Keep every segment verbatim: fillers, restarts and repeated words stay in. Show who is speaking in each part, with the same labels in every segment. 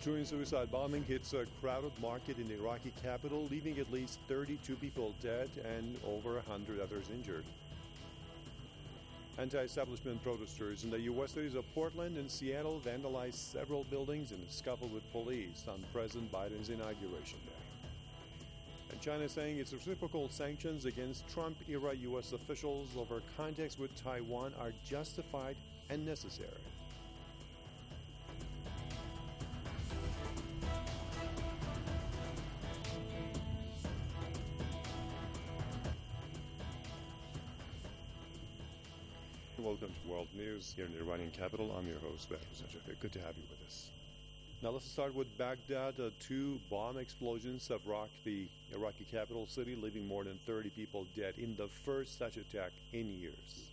Speaker 1: Twin suicide bombing hits a crowded market in the Iraqi capital, leaving at least thirty-two people dead and over one hundred others injured. Anti-establishment protesters in the U S cities of Portland and Seattle vandalized several buildings in a scuffle with police on President Biden's inauguration day. And China is saying its reciprocal sanctions against Trump-era U S officials over contacts with Taiwan are justified and necessary. Welcome to World News here in the Iranian capital. I'm your host, Behruz Najafi. Good to have you with us. Now let's start with Baghdad. Uh, two bomb explosions have rocked the Iraqi capital city, leaving more than thirty people dead in the first such attack in years.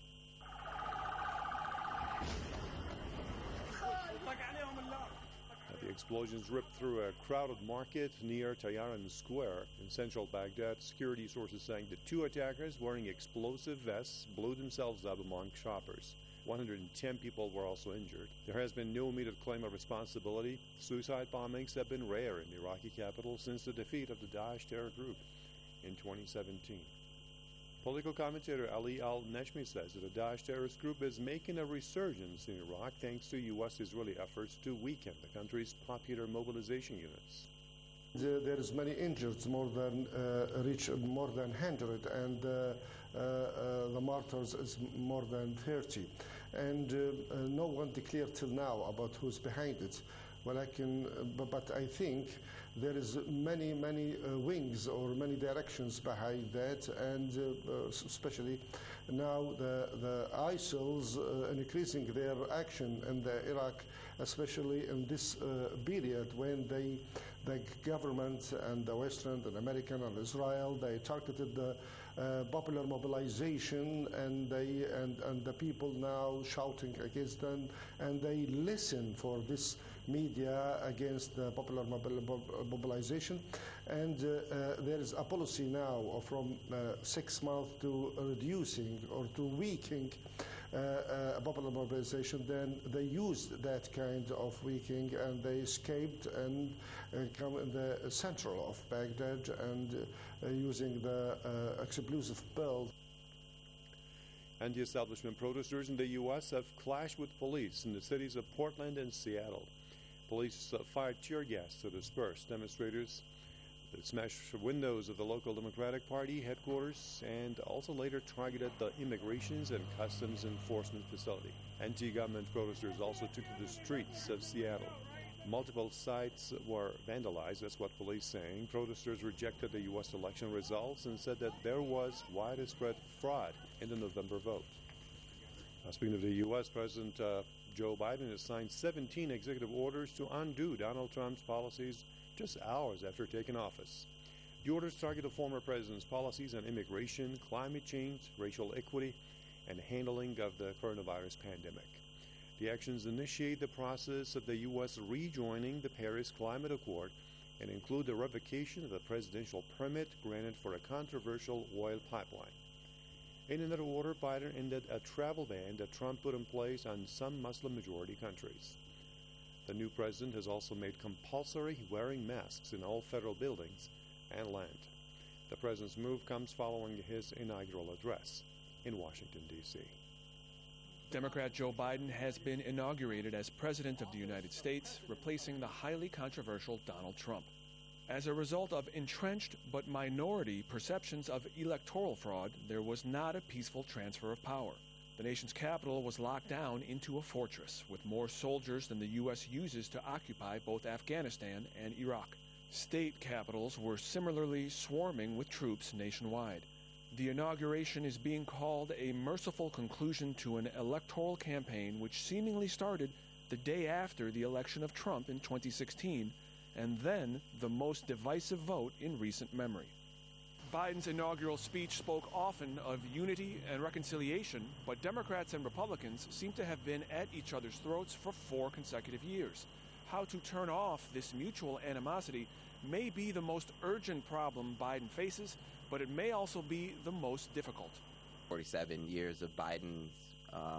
Speaker 1: The explosions ripped through a crowded market near Tayaran Square in central Baghdad. Security sources saying the two attackers wearing explosive vests blew themselves up among shoppers. one hundred ten people were also injured. There has been no immediate claim of responsibility. Suicide bombings have been rare in the Iraqi capital since the defeat of the Daesh terror group in twenty seventeen. Political commentator Ali al-Najmi says that the Daesh terrorist group is making a resurgence in Iraq thanks to U S-Israeli efforts to weaken the country's popular mobilization units.
Speaker 2: There is many injured, more than uh, reach more than one hundred, and uh, uh, uh, the martyrs is more than thirty. And uh, uh, no one declared till now about who's behind it. Well, I can, uh, but, but I think there is many, many uh, wings or many directions behind that, and uh, uh, especially now the the ISILs uh, increasing their action in the Iraq, especially in this uh, period when they the government and the Western and American and Israel, they targeted the uh, popular mobilization, and they and, and the people now shouting against them, and they listen for this media against the popular mobilization, and uh, uh, there is a policy now from uh, six months to reducing or to weakening uh, uh, popular mobilization. Then they used that kind of weakening, and they escaped and uh, come in the central of Baghdad and uh, using the uh, explosive pill.
Speaker 1: Anti-establishment protesters in the U S have clashed with police in the cities of Portland and Seattle. Police uh, fired tear gas to disperse demonstrators that smashed windows of the local Democratic Party headquarters and also later targeted the Immigrations and Customs Enforcement facility. Anti-government protesters also took to the streets of Seattle. Multiple sites were vandalized, that's what police saying. Protesters rejected the U S election results and said that there was widespread fraud in the November vote. Now, speaking of the U S, President uh, Joe Biden has signed seventeen executive orders to undo Donald Trump's policies just hours after taking office. The orders target the former president's policies on immigration, climate change, racial equity, and handling of the coronavirus pandemic. The actions initiate the process of the U S rejoining the Paris Climate Accord and include the revocation of the presidential permit granted for a controversial oil pipeline. In another order, Biden ended a travel ban that Trump put in place on some Muslim-majority countries. The new president has also made compulsory wearing masks in all federal buildings and land. The president's move comes following his inaugural address in Washington, D C
Speaker 3: Democrat Joe Biden has been inaugurated as President of the United States, replacing the highly controversial Donald Trump. As a result of entrenched but minority perceptions of electoral fraud, there was not a peaceful transfer of power. The nation's capital was locked down into a fortress, with more soldiers than the U S uses to occupy both Afghanistan and Iraq. State capitals were similarly swarming with troops nationwide. The inauguration is being called a merciful conclusion to an electoral campaign which seemingly started the day after the election of Trump in twenty sixteen, and then the most divisive vote in recent memory. Biden's inaugural speech spoke often of unity and reconciliation, but Democrats and Republicans seem to have been at each other's throats for four consecutive years. How to turn off this mutual animosity may be the most urgent problem Biden faces, but it may also be the most difficult.
Speaker 4: forty-seven years of Biden's um,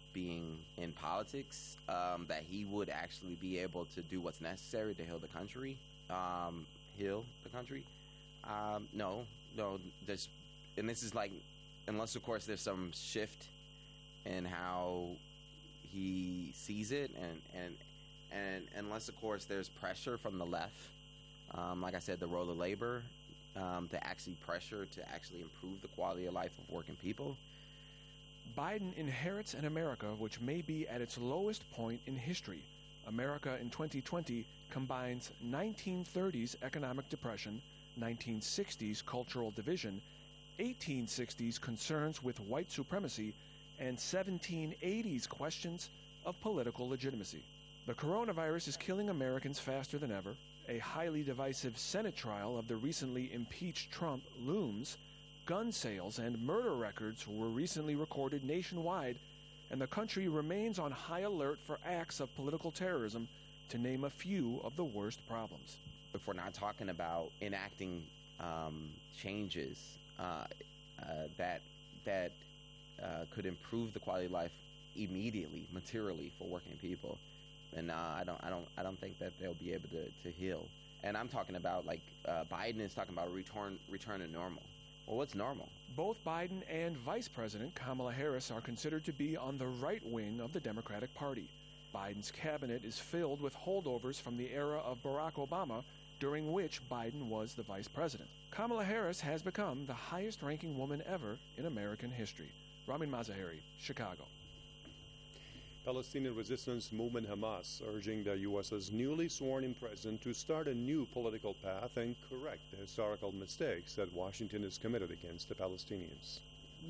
Speaker 4: being in politics, um, that he would actually be able to do what's necessary to heal the country, um, heal the country. Um, no, no, there's, and this is like, unless of course there's some shift in how he sees it, and and and unless of course there's pressure from the left, um, like I said, the role of labor, um, to actually pressure to actually improve the quality of life of working people.
Speaker 3: Biden inherits an America which may be at its lowest point in history. America in twenty twenty combines nineteen thirties economic depression, nineteen sixties cultural division, eighteen sixties concerns with white supremacy, and seventeen eighties questions of political legitimacy. The coronavirus is killing Americans faster than ever. A highly divisive Senate trial of the recently impeached Trump looms. Gun sales and murder records were recently recorded nationwide, and the country remains on high alert for acts of political terrorism, to name a few of the worst problems.
Speaker 4: If we're not talking about enacting um, changes uh, uh, that that uh, could improve the quality of life immediately, materially, for working people, then uh, I don't, I don't, I don't think that they'll be able to, to heal. And I'm talking about, like, uh, Biden is talking about a return, return to normal. Well, what's normal?
Speaker 3: Both Biden and Vice President Kamala Harris are considered to be on the right wing of the Democratic Party. Biden's cabinet is filled with holdovers from the era of Barack Obama, during which Biden was the vice president. Kamala Harris has become the highest-ranking woman ever in American history. Ramin Mazaheri, Chicago.
Speaker 1: Palestinian resistance movement Hamas urging the U S's newly sworn-in president to start a new political path and correct the historical mistakes that Washington has committed against the Palestinians.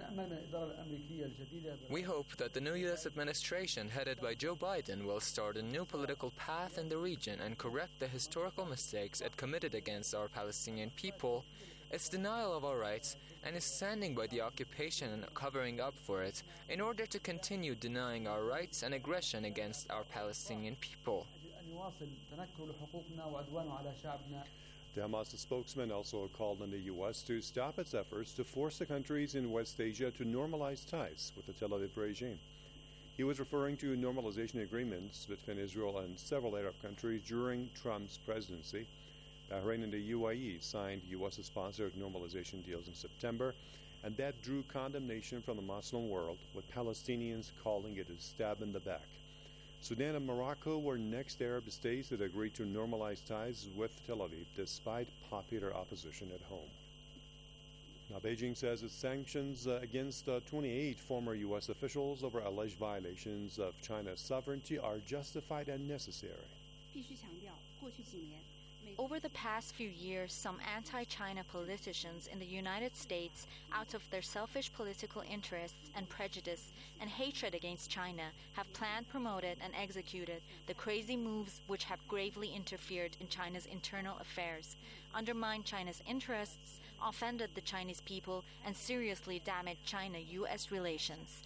Speaker 5: We hope that the new U S administration headed by Joe Biden will start a new political path in the region and correct the historical mistakes it committed against our Palestinian people, its denial of our rights, and is standing by the occupation and covering up for it in order to continue denying our rights and aggression against our Palestinian people.
Speaker 1: The Hamas spokesman also called on the U S to stop its efforts to force the countries in West Asia to normalize ties with the Tel Aviv regime. He was referring to normalization agreements between Israel and several Arab countries during Trump's presidency. Bahrain and the U A E signed U S-sponsored normalization deals in September, and that drew condemnation from the Muslim world, with Palestinians calling it a stab in the back. Sudan and Morocco were next Arab states that agreed to normalize ties with Tel Aviv despite popular opposition at home. Now, Beijing says its sanctions uh, against uh, twenty-eight former U S officials over alleged violations of China's sovereignty are justified and necessary.
Speaker 6: Over the past few years, some anti-China politicians in the United States, out of their selfish political interests and prejudice and hatred against China, have planned, promoted, and executed the crazy moves which have gravely interfered in China's internal affairs, undermined China's interests, offended the Chinese people, and seriously damaged China-U S relations.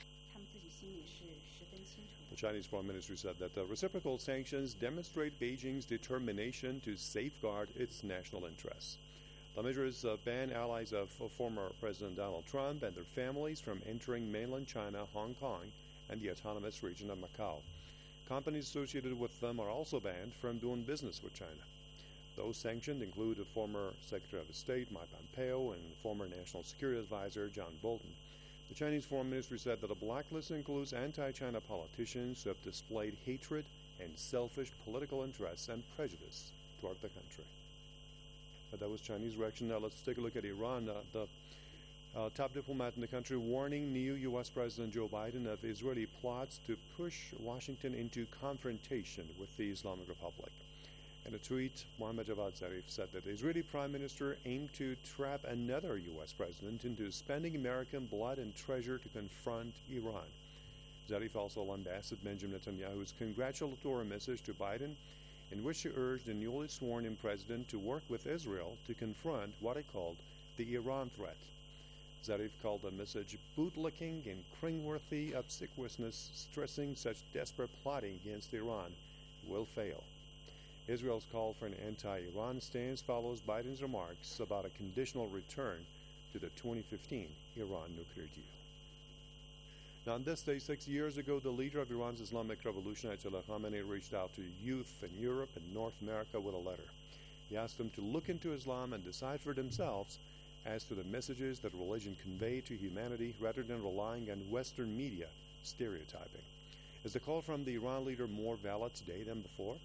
Speaker 1: The Chinese Foreign Ministry said that the reciprocal sanctions demonstrate Beijing's determination to safeguard its national interests. The measures uh, ban allies of uh, former President Donald Trump and their families from entering mainland China, Hong Kong, and the autonomous region of Macau. Companies associated with them are also banned from doing business with China. Those sanctioned include the former Secretary of State, Mike Pompeo, and former National Security Advisor, John Bolton. The Chinese Foreign Ministry said that a blacklist includes anti-China politicians who have displayed hatred and selfish political interests and prejudice toward the country. But that was Chinese reaction. Now let's take a look at Iran. Uh, the uh, top diplomat in the country warning new U S President Joe Biden of Israeli plots to push Washington into confrontation with the Islamic Republic. In a tweet, Mohammad Javad Zarif said that the Israeli Prime Minister aimed to trap another U S president into spending American blood and treasure to confront Iran. Zarif also lambasted Benjamin Netanyahu's congratulatory message to Biden, in which he urged the newly sworn-in president to work with Israel to confront what he called the Iran threat. Zarif called the message bootlicking and cringeworthy obsequiousness, stressing such desperate plotting against Iran will fail. Israel's call for an anti-Iran stance follows Biden's remarks about a conditional return to the twenty fifteen Iran nuclear deal. Now, on this day, six years ago, the leader of Iran's Islamic Revolution, Ayatollah Khamenei, reached out to youth in Europe and North America with a letter. He asked them to look into Islam and decide for themselves as to the messages that religion conveyed to humanity rather than relying on Western media stereotyping. Is the call from the Iran leader more valid today than before?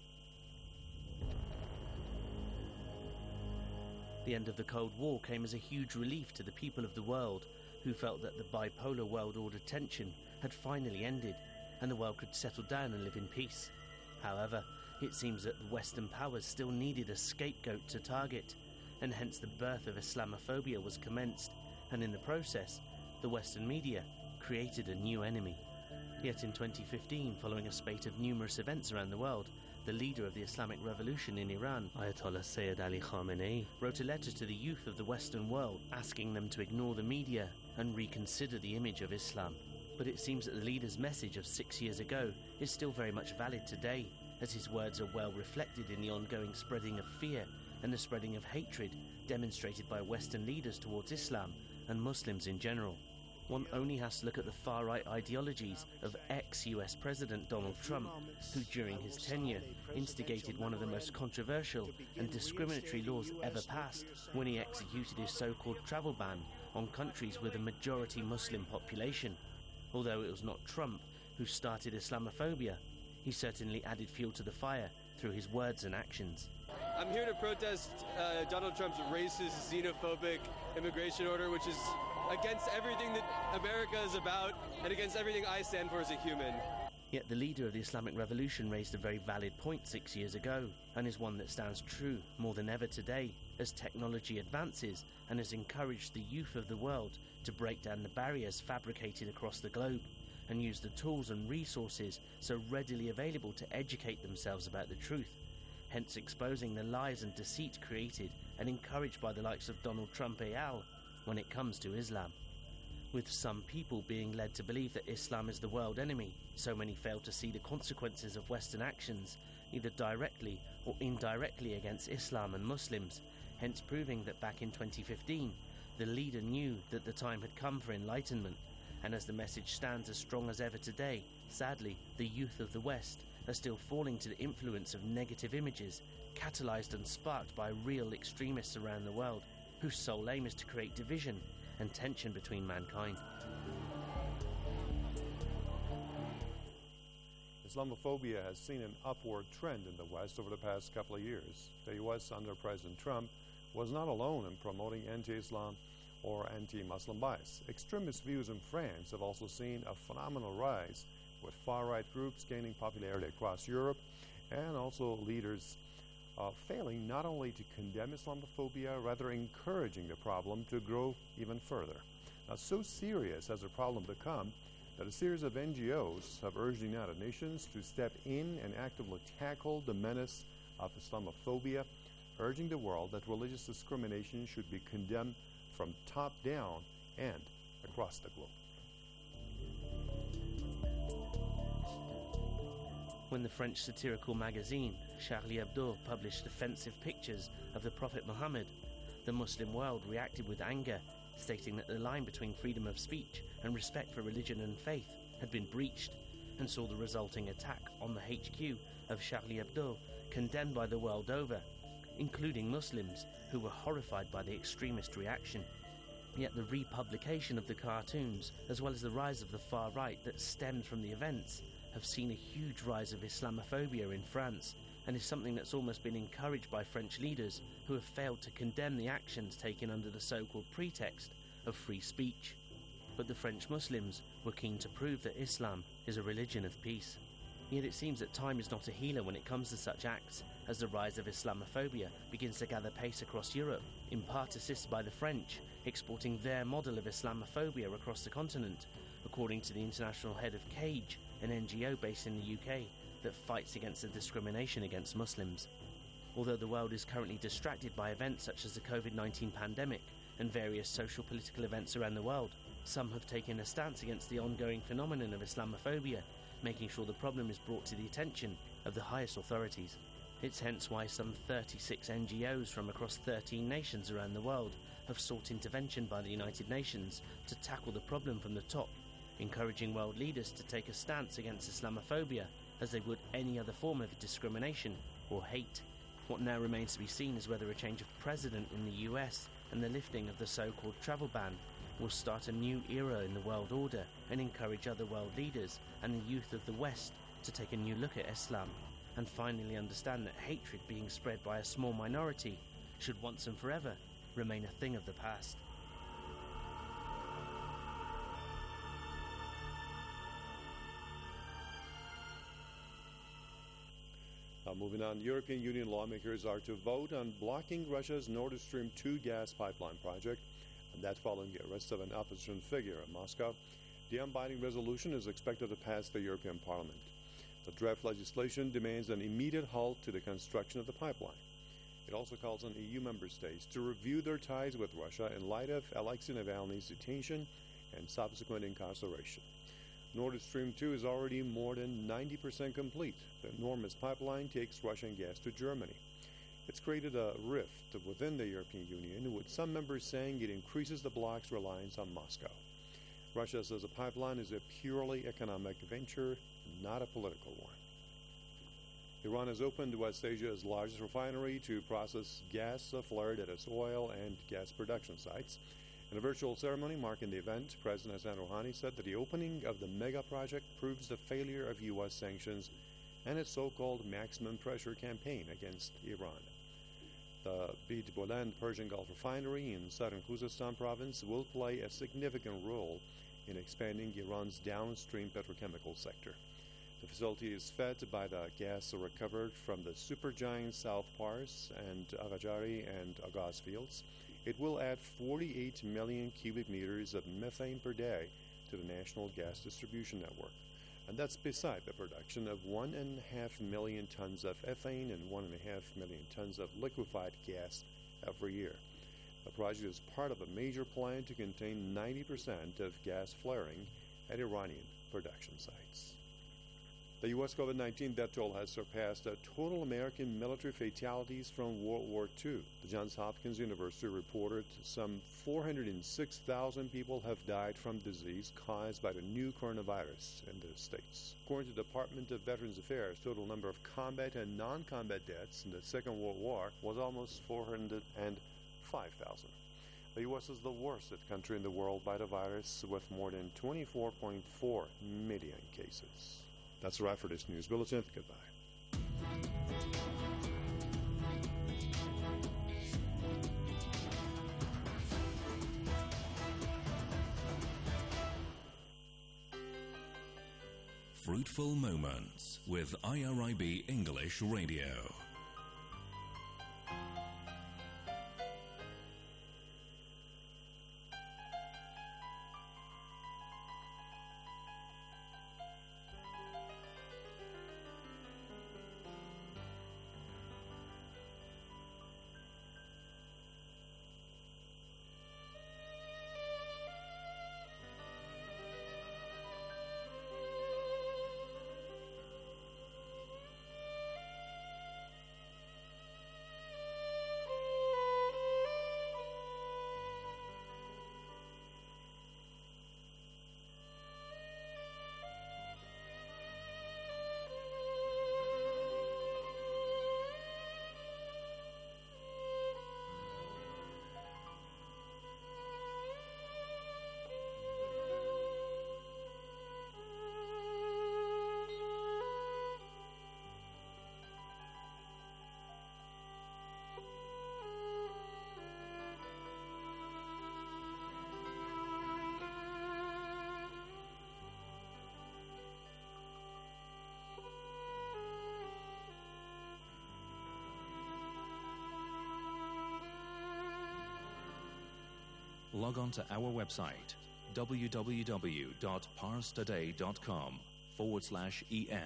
Speaker 7: The end of the Cold War came as a huge relief to the people of the world, who felt that the bipolar world order tension had finally ended and the world could settle down and live in peace. However, it seems that the Western powers still needed a scapegoat to target, and hence the birth of Islamophobia was commenced, and in the process, the Western media created a new enemy. Yet in twenty fifteen, following a spate of numerous events around the world, the leader of the Islamic Revolution in Iran, Ayatollah Sayyid Ali Khamenei, wrote a letter to the youth of the Western world asking them to ignore the media and reconsider the image of Islam. But it seems that the leader's message of six years ago is still very much valid today, as his words are well reflected in the ongoing spreading of fear and the spreading of hatred demonstrated by Western leaders towards Islam and Muslims in general. One only has to look at the far-right ideologies of ex-U S President Donald Trump, who during his tenure instigated one of the most controversial and discriminatory laws ever passed when he executed his so-called travel ban on countries with a majority Muslim population. Although it was not Trump who started Islamophobia, he certainly added fuel to the fire through his words and actions.
Speaker 8: I'm here to protest uh, Donald Trump's racist, xenophobic immigration order, which is against everything that America is about and against everything I stand for as a human.
Speaker 7: Yet the leader of the Islamic Revolution raised a very valid point six years ago, and is one that stands true more than ever today, as technology advances and has encouraged the youth of the world to break down the barriers fabricated across the globe and use the tools and resources so readily available to educate themselves about the truth, hence exposing the lies and deceit created and encouraged by the likes of Donald Trump et al. When it comes to Islam. With some people being led to believe that Islam is the world enemy, so many fail to see the consequences of Western actions, either directly or indirectly against Islam and Muslims, hence proving that back in twenty fifteen, the leader knew that the time had come for enlightenment, and as the message stands as strong as ever today, sadly, the youth of the West are still falling to the influence of negative images, catalyzed and sparked by real extremists around the world, whose sole aim is to create division and tension between mankind.
Speaker 1: Islamophobia has seen an upward trend in the West over the past couple of years. The U S under President Trump was not alone in promoting anti-Islam or anti-Muslim bias. Extremist views in France have also seen a phenomenal rise, with far-right groups gaining popularity across Europe, and also leaders Uh, failing not only to condemn Islamophobia, rather encouraging the problem to grow even further. Now, so serious has the problem become that a series of N G Os have urged the United Nations to step in and actively tackle the menace of Islamophobia, urging the world that religious discrimination should be condemned from top down and across the globe.
Speaker 7: When the French satirical magazine Charlie Hebdo published offensive pictures of the Prophet Muhammad, the Muslim world reacted with anger, stating that the line between freedom of speech and respect for religion and faith had been breached, and saw the resulting attack on the H Q of Charlie Hebdo condemned by the world over, including Muslims who were horrified by the extremist reaction. Yet the republication of the cartoons, as well as the rise of the far right that stemmed from the events, have seen a huge rise of Islamophobia in France, and is something that's almost been encouraged by French leaders who have failed to condemn the actions taken under the so-called pretext of free speech. But the French Muslims were keen to prove that Islam is a religion of peace. Yet it seems that time is not a healer when it comes to such acts, as the rise of Islamophobia begins to gather pace across Europe, in part assisted by the French, exporting their model of Islamophobia across the continent, according to the international head of CAGE, an N G O based in the U K that fights against the discrimination against Muslims. Although the world is currently distracted by events such as the COVID nineteen pandemic and various social political events around the world, some have taken a stance against the ongoing phenomenon of Islamophobia, making sure the problem is brought to the attention of the highest authorities. It's hence why some thirty-six N G Os from across thirteen nations around the world have sought intervention by the United Nations to tackle the problem from the top, encouraging world leaders to take a stance against Islamophobia as they would any other form of discrimination or hate. What now remains to be seen is whether a change of president in the U S and the lifting of the so-called travel ban will start a new era in the world order and encourage other world leaders and the youth of the West to take a new look at Islam and finally understand that hatred being spread by a small minority should once and forever remain a thing of the past.
Speaker 1: Uh, moving on, European Union lawmakers are to vote on blocking Russia's Nord Stream two gas pipeline project, and that following the arrest of an opposition figure in Moscow. The unbinding resolution is expected to pass the European Parliament. The draft legislation demands an immediate halt to the construction of the pipeline. It also calls on E U member states to review their ties with Russia in light of Alexei Navalny's detention and subsequent incarceration. Nord Stream two is already more than ninety percent complete. The enormous pipeline takes Russian gas to Germany. It's created a rift within the European Union, with some members saying it increases the bloc's reliance on Moscow. Russia says the pipeline is a purely economic venture, not a political one. Iran has opened West Asia's largest refinery to process gas flared at its oil and gas production sites. In a virtual ceremony marking the event, President Hassan Rouhani said that the opening of the mega project proves the failure of U S sanctions and its so-called maximum pressure campaign against Iran. The Bid Boland Persian Gulf refinery in southern Khuzestan province will play a significant role in expanding Iran's downstream petrochemical sector. The facility is fed by the gas recovered from the supergiant South Pars and Agajari and Agaz fields. It will add forty-eight million cubic meters of methane per day to the national gas distribution network. And that's beside the production of one and a half million tons of ethane and one and a half million tons of liquefied gas every year. The project is part of a major plan to contain ninety percent of gas flaring at Iranian production sites. The U S COVID nineteen death toll has surpassed the total American military fatalities from World War Two. The Johns Hopkins University reported some four hundred six thousand people have died from disease caused by the new coronavirus in the States. According to the Department of Veterans Affairs, total number of combat and non-combat deaths in the Second World War was almost four hundred five thousand. The U S is the worst hit country in the world by the virus, with more than twenty-four point four million cases. That's a wrap for this news bulletin. Goodbye.
Speaker 9: Fruitful Moments with I R I B English Radio. Log on to our website, www.parstoday.com forward slash en.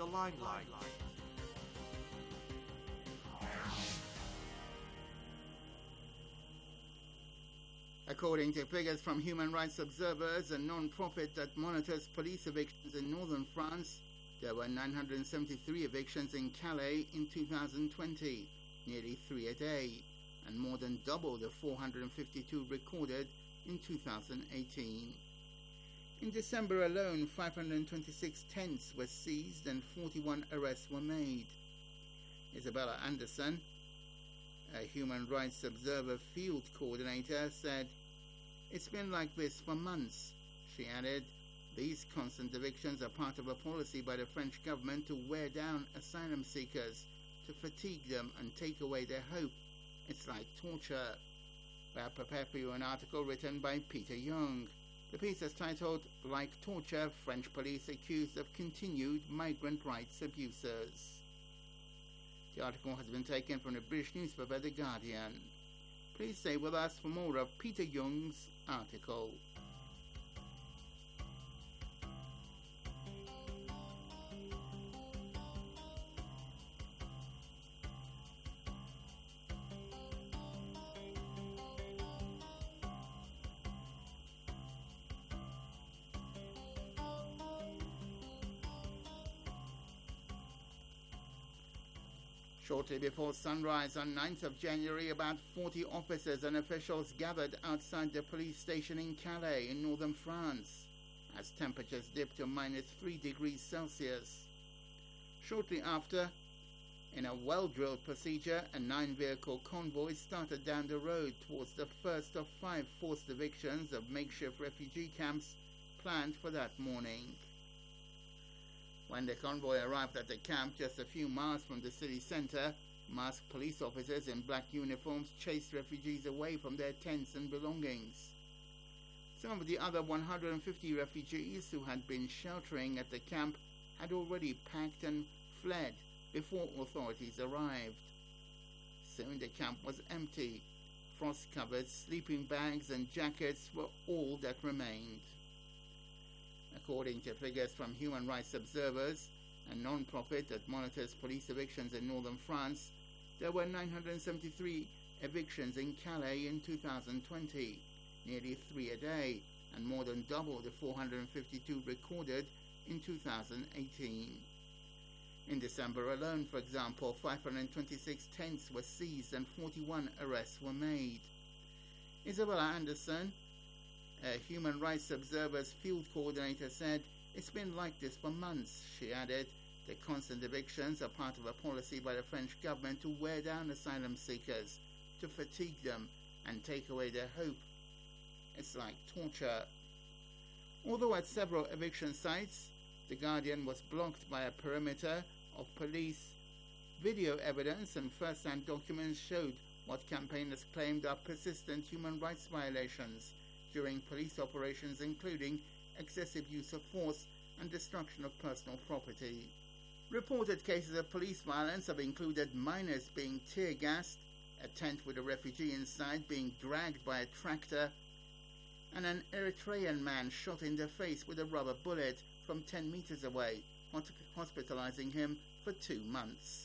Speaker 10: the limelight.
Speaker 11: According to figures from human rights observers, a non-profit that monitors police evictions in northern France, there were nine hundred seventy-three evictions in Calais in two thousand twenty, nearly three a day, and more than double the four hundred fifty-two recorded in two thousand eighteen. In December alone, five hundred twenty-six tents were seized and forty-one arrests were made. Isabella Anderson, a human rights observer field coordinator, said, "It's been like this for months." She added, "These constant evictions are part of a policy by the French government to wear down asylum seekers, to fatigue them and take away their hope. It's like torture." We have prepared for you an article written by Peter Young. The piece is titled, "Like Torture, French Police Accused of Continued Migrant Rights Abuses." The article has been taken from the British newspaper The Guardian. Please stay with us for more of Peter Young's article. Shortly before sunrise on ninth of January, about forty officers and officials gathered outside the police station in Calais in northern France, as temperatures dipped to minus three degrees Celsius. Shortly after, in a well-drilled procedure, a nine-vehicle convoy started down the road towards the first of five forced evictions of makeshift refugee camps planned for that morning. When the convoy arrived at the camp just a few miles from the city centre, masked police officers in black uniforms chased refugees away from their tents and belongings. Some of the other one hundred fifty refugees who had been sheltering at the camp had already packed and fled before authorities arrived. Soon the camp was empty. Frost-covered sleeping bags and jackets were all that remained. According to figures from human rights observers, a non-profit that monitors police evictions in northern France, there were nine hundred seventy-three evictions in Calais in two thousand twenty, nearly three a day, and more than double the four hundred fifty-two recorded in two thousand eighteen. In December alone, for example, five hundred twenty-six tents were seized and forty-one arrests were made. Isabella Anderson, a human rights observer's field coordinator, said, "It's been like this for months." She added, "The constant evictions are part of a policy by the French government to wear down asylum seekers, to fatigue them and take away their hope. It's like torture." Although at several eviction sites, The Guardian was blocked by a perimeter of police, video evidence and first-hand documents showed what campaigners claimed are persistent human rights violations during police operations, including excessive use of force and destruction of personal property. Reported cases of police violence have included minors being tear-gassed, a tent with a refugee inside being dragged by a tractor, and an Eritrean man shot in the face with a rubber bullet from ten meters away, hospitalizing him for two months.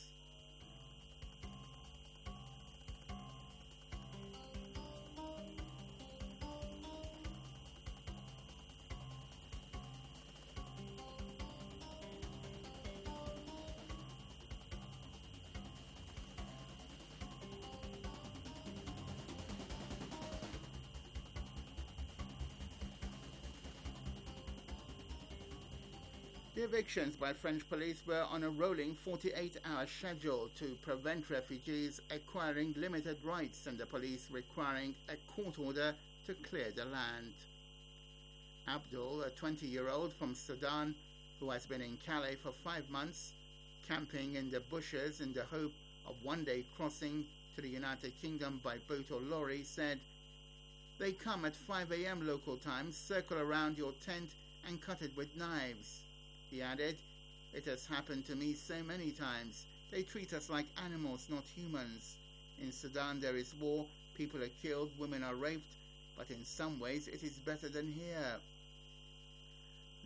Speaker 11: The evictions by French police were on a rolling forty-eight hour schedule to prevent refugees acquiring limited rights and the police requiring a court order to clear the land. Abdul, a twenty-year-old from Sudan who has been in Calais for five months, camping in the bushes in the hope of one day crossing to the United Kingdom by boat or lorry, said, "They come at five a.m. local time, circle around your tent and cut it with knives." He added, "It has happened to me so many times. They treat us like animals, not humans. In Sudan there is war, people are killed, women are raped, but in some ways it is better than here."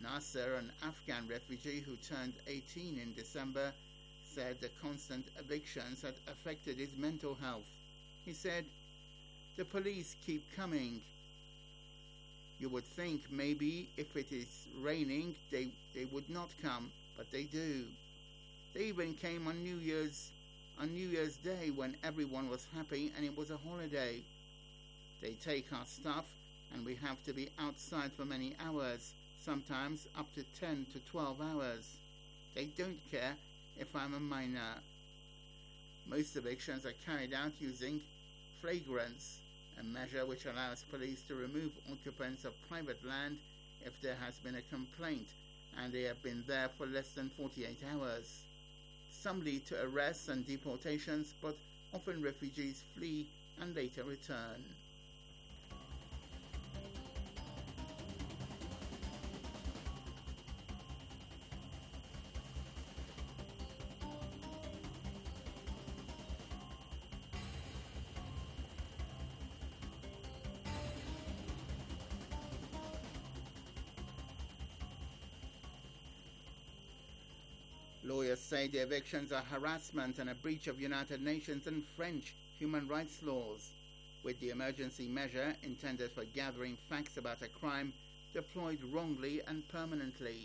Speaker 11: Nasser, an Afghan refugee who turned eighteen in December, said the constant evictions had affected his mental health. He said, "The police keep coming. You would think maybe if it is raining they, they would not come, but they do. They even came on New Year's on New Year's Day when everyone was happy and it was a holiday. They take our stuff and we have to be outside for many hours, sometimes up to ten to twelve hours. They don't care if I'm a minor." Most evictions are carried out using flagrants, a measure which allows police to remove occupants of private land if there has been a complaint and they have been there for less than forty-eight hours. Some lead to arrests and deportations, but often refugees flee and later return. Lawyers say the evictions are harassment and a breach of United Nations and French human rights laws, with the emergency measure intended for gathering facts about a crime deployed wrongly and permanently.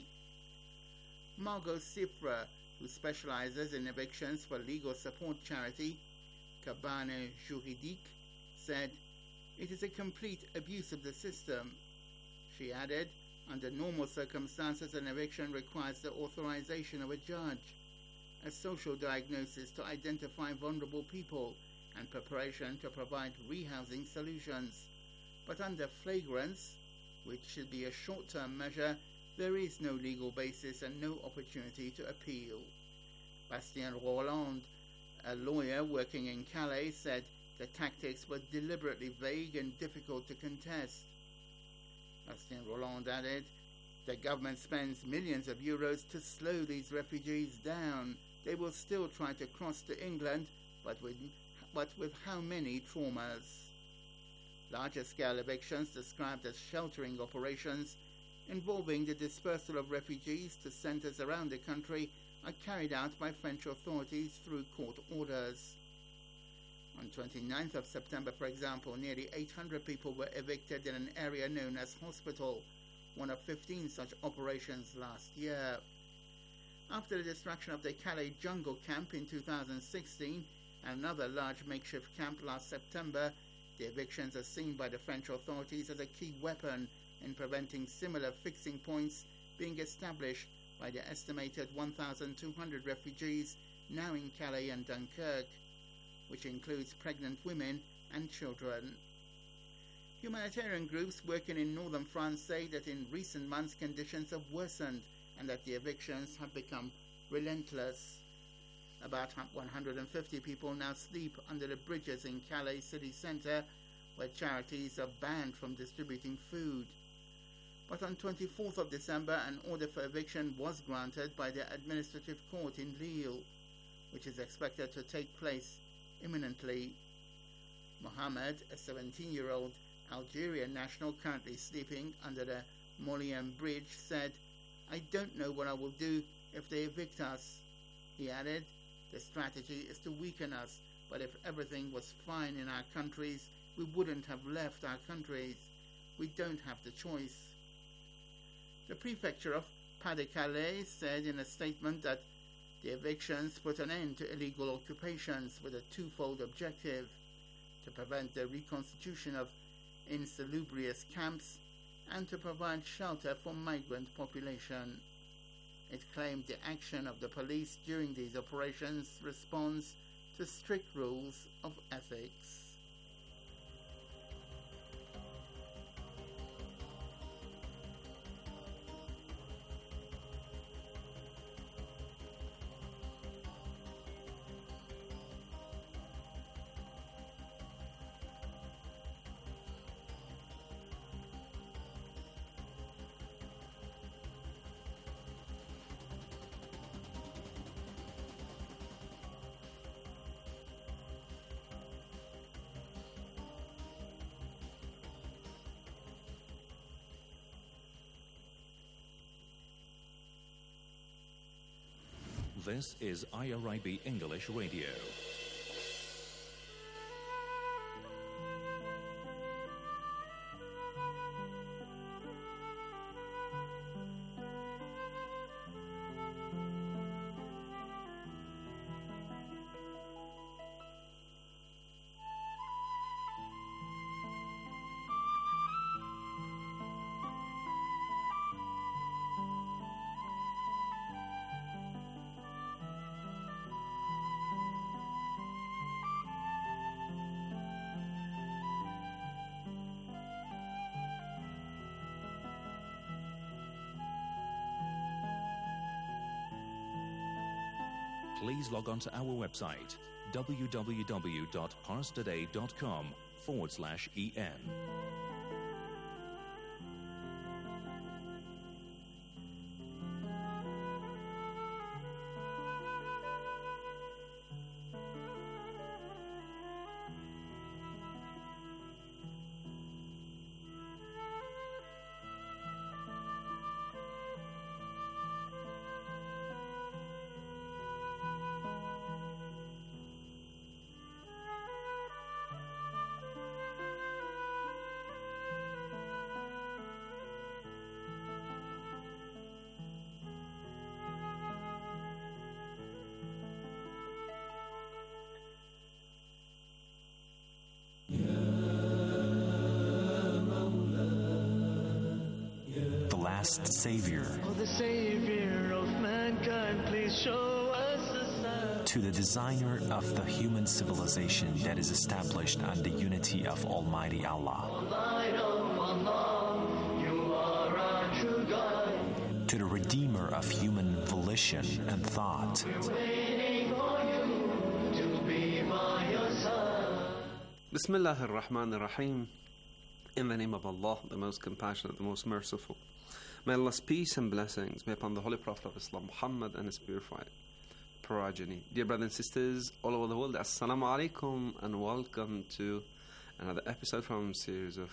Speaker 11: Margot Sifra, who specializes in evictions for legal support charity Cabane Juridique, said, "It is a complete abuse of the system." She added, "Under normal circumstances, an eviction requires the authorization of a judge, a social diagnosis to identify vulnerable people, and preparation to provide rehousing solutions. But under flagrants, which should be a short-term measure, there is no legal basis and no opportunity to appeal." Bastien Roland, a lawyer working in Calais, said the tactics were deliberately vague and difficult to contest. Bastien Roland added, "The government spends millions of euros to slow these refugees down. They will still try to cross to England, but with, but with how many traumas?" Larger-scale evictions, described as sheltering operations, involving the dispersal of refugees to centres around the country, are carried out by French authorities through court orders. On twenty-ninth of September, for example, nearly eight hundred people were evicted in an area known as Hospital, one of fifteen such operations last year. After the destruction of the Calais jungle camp in two thousand sixteen and another large makeshift camp last September, the evictions are seen by the French authorities as a key weapon in preventing similar fixing points being established by the estimated one thousand two hundred refugees now in Calais and Dunkirk, which includes pregnant women and children. Humanitarian groups working in northern France say that in recent months conditions have worsened and that the evictions have become relentless. About one hundred fifty people now sleep under the bridges in Calais city centre, where charities are banned from distributing food. But on twenty-fourth of December, an order for eviction was granted by the administrative court in Lille, which is expected to take place imminently. Mohammed, a seventeen-year-old Algerian national currently sleeping under the Molien Bridge, said, "I don't know what I will do if they evict us." He added, "The strategy is to weaken us, but if everything was fine in our countries, we wouldn't have left our countries. We don't have the choice." The prefecture of Pas-de-Calais said in a statement that the evictions put an end to illegal occupations with a twofold objective: to prevent the reconstitution of insalubrious camps and to provide shelter for migrant population. It claimed the action of the police during these operations responds to strict rules of ethics.
Speaker 9: This is I R I B English Radio. Please log on to our website, www.parstoday.com forward slash EN.
Speaker 10: Last Savior.
Speaker 12: Oh, the Savior of mankind, please show us a sign.
Speaker 10: To the designer of the human civilization that is established on the unity of Almighty Allah.
Speaker 12: Allah, you are our true guide.
Speaker 10: To the redeemer of human volition and thought.
Speaker 12: We're waiting for you to be by your side.
Speaker 13: Bismillah ar-Rahman ar-Rahim. In the name of Allah, the most compassionate, the most merciful. May Allah's peace and blessings be upon the Holy Prophet of Islam, Muhammad, and his purified progeny. Dear brothers and sisters all over the world, Assalamu alaikum, and welcome to another episode from series of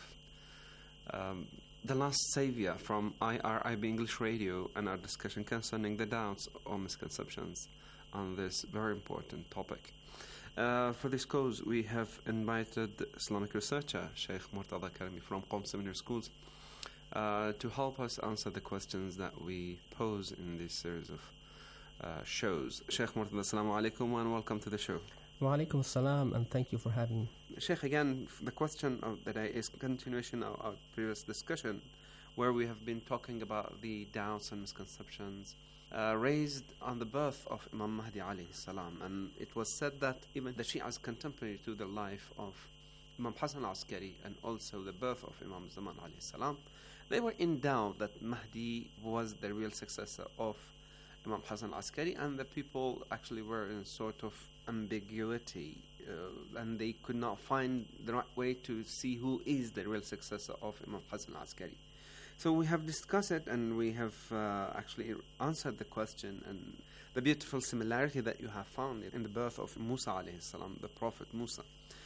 Speaker 13: um, The Last Savior from I R I B English Radio, and our discussion concerning the doubts or misconceptions on this very important topic. Uh, for this cause, we have invited Islamic researcher Sheikh Murtada Karimi from Qom Seminary Schools Uh, to help us answer the questions that we pose in this series of uh, shows. Sheikh Murtada, assalamu alaikum and welcome to the show.
Speaker 14: Wa alaikum assalam, and thank you for having me.
Speaker 13: Sheikh, again, the question of the day is continuation of our previous discussion, where we have been talking about the doubts and misconceptions uh, raised on the birth of Imam Mahdi alayhi salam. And it was said that even the Shias contemporary to the life of Imam Hassan al-Askari and also the birth of Imam Zaman alayhi salam, they were in doubt that Mahdi was the real successor of Imam Hassan al-Askari, and the people actually were in a sort of ambiguity, uh, and they could not find the right way to see who is the real successor of Imam Hassan al-Askari. So we have discussed it, and we have uh, actually answered the question and the beautiful similarity that you have found in the birth of Musa alayhi salam, the Prophet Musa,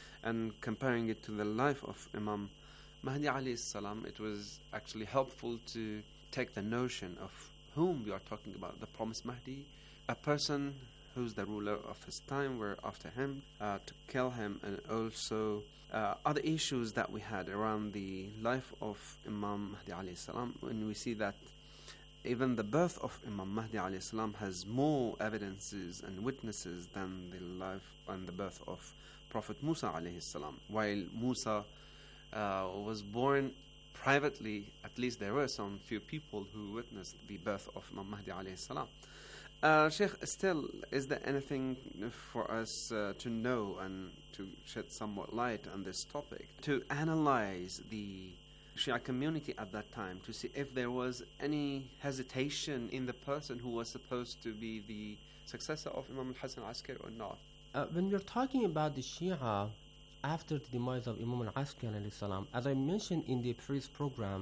Speaker 13: and comparing it to the life of Imam Mahdi alayhi salam. It was actually helpful to take the notion of whom we are talking about, the promised Mahdi, a person who's the ruler of his time, we're after him, uh, to kill him, and also uh, other issues that we had around the life of Imam Mahdi alayhi salam, when we see that even the birth of Imam Mahdi alayhi salam has more evidences and witnesses than the life and the birth of Prophet Musa alayhi salam. While Musa Uh, was born privately, at least there were some few people who witnessed the birth of Imam Mahdi alayhi salam. Uh, Sheikh, still, is there anything for us uh, to know and to shed somewhat light on this topic, to analyze the Shia community at that time, to see if there was any hesitation in the person who was supposed to be the successor of Imam al-Hassan al-Askari or not?
Speaker 14: Uh, when we're talking about the Shia after the demise of Imam al-Askari alayhi salam, as I mentioned in the previous program,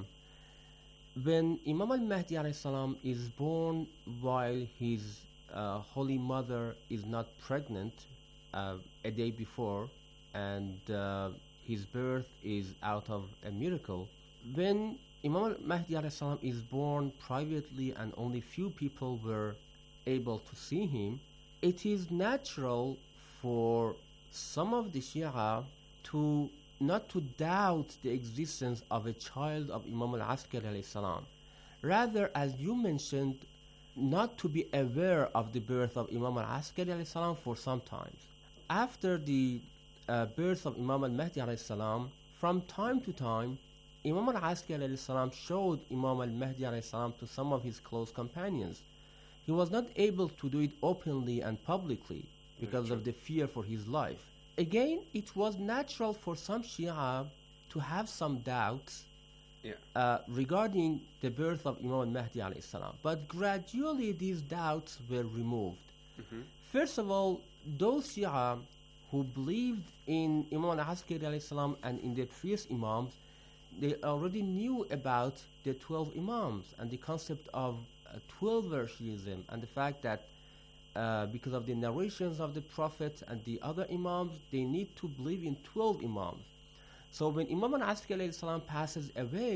Speaker 14: when Imam al-Mahdi alayhi salam is born while his uh, holy mother is not pregnant uh, a day before, and uh, his birth is out of a miracle, when Imam al-Mahdi alayhi salam is born privately and only few people were able to see him, it is natural for some of the Shia to not to doubt the existence of a child of Imam al-Askari alayhi salam. Rather, as you mentioned, not to be aware of the birth of Imam al-Askari alayhi salam for some time. After the uh, birth of Imam al-Mahdi alayhi salam, from time to time, Imam al-Askari alayhi salam showed Imam al-Mahdi alayhi salam to some of his close companions. He was not able to do it openly and publicly because of the fear for his life. Again, it was natural for some Shia to have some doubts
Speaker 13: yeah.
Speaker 14: uh, regarding the birth of Imam al-Mahdi alayhi salam. But gradually these doubts were removed.
Speaker 13: Mm-hmm.
Speaker 14: First of all, those Shia who believed in Imam al-Askari alayhi salam and in the previous Imams, they already knew about the twelve Imams and the concept of uh, twelve-versionism and the fact that Uh, because of the narrations of the Prophet and the other Imams, they need to believe in twelve Imams. So when Imam al-Askari alayhi salam passes away,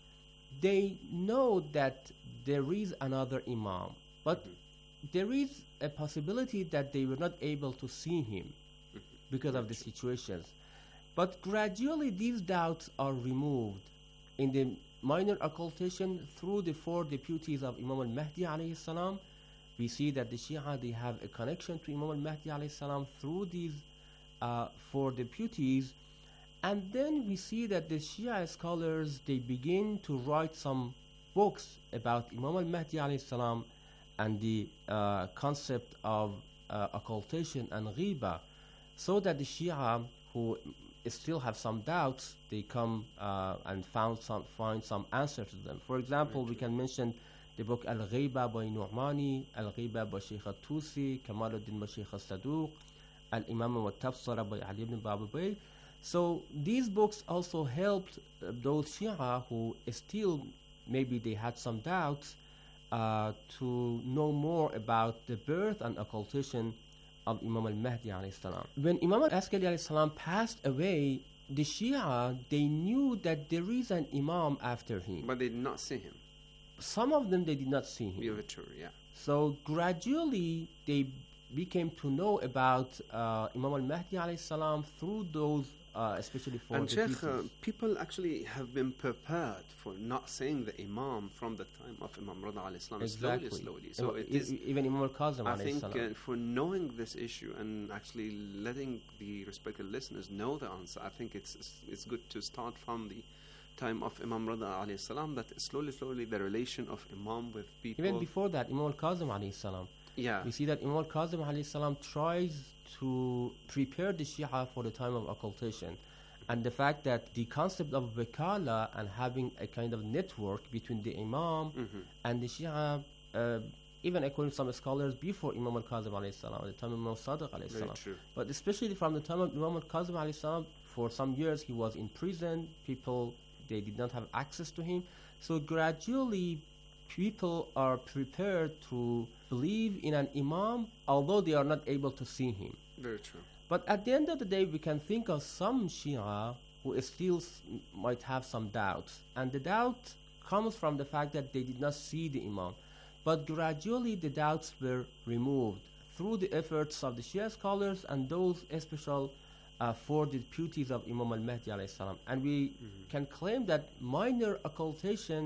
Speaker 14: they know that there is another Imam. But mm-hmm. there is a possibility that they were not able to see him mm-hmm. because of the situations. But gradually these doubts are removed in the minor occultation through the four deputies of Imam al-Mahdi alayhi salam. We see that the Shia, they have a connection to Imam al-Mahdi alayhi salam through these uh, four deputies. And then we see that the Shia scholars, they begin to write some books about Imam al-Mahdi alayhi salam and the uh, concept of uh, occultation and ghiba, so that the Shia who still have some doubts, they come uh, and found some, find some answer to them. For example, we can mention the book Al-Ghiba by Nu'mani, Al-Ghiba by Sheikh al-Tusi, Kamaluddin by Sheikh al-Saduq, Al-Imam wa-Tafsara by Ali ibn Babawayh. So these books also helped uh, those Shia who still maybe they had some doubts uh, to know more about the birth and occultation of Imam al-Mahdi alayhi salam. When Imam al-Askari alayhi salam passed away, the Shia, they knew that there is an Imam after him.
Speaker 13: But they did not see him.
Speaker 14: Some of them, they did not see him.
Speaker 13: Yeah, true, yeah.
Speaker 14: So gradually, they became to know about uh, Imam al-Mahdi alayhi salam through those, uh, especially for
Speaker 13: and
Speaker 14: the
Speaker 13: Sheikh, uh,
Speaker 14: people.
Speaker 13: people actually have been prepared for not seeing the Imam from the time of Imam Rida alayhi salam,
Speaker 14: exactly.
Speaker 13: slowly, slowly. So
Speaker 14: e-
Speaker 13: it is,
Speaker 14: even Imam al-Kazim
Speaker 13: I
Speaker 14: alayhi
Speaker 13: think
Speaker 14: salam.
Speaker 13: uh, for knowing this issue and actually letting the respected listeners know the answer, I think it's it's, it's good to start from the time of Imam Rida alayhi salam, that slowly, slowly the relation of Imam with people.
Speaker 14: Even before that, Imam al-Kazim alayhi salam.
Speaker 13: Yeah.
Speaker 14: We see that Imam al-Kazim alayhi salam tries to prepare the Shia for the time of occultation. And the fact that the concept of wakala and having a kind of network between the Imam
Speaker 13: mm-hmm.
Speaker 14: and the Shia, uh, even according to some scholars before Imam al-Kazim alayhi salam, at the time of Imam Sadiq alayhi salam. But especially from the time of Imam al-Kazim alayhi salam, for some years he was in prison, people, they did not have access to him. So gradually people are prepared to believe in an Imam, although they are not able to see him.
Speaker 13: Very true.
Speaker 14: But at the end of the day, we can think of some Shia who still s- might have some doubts. And the doubt comes from the fact that they did not see the Imam. But gradually the doubts were removed through the efforts of the Shia scholars and those special uh, four deputies of Imam al-Mahdi alayhi salam. And we mm-hmm. can claim that minor occultation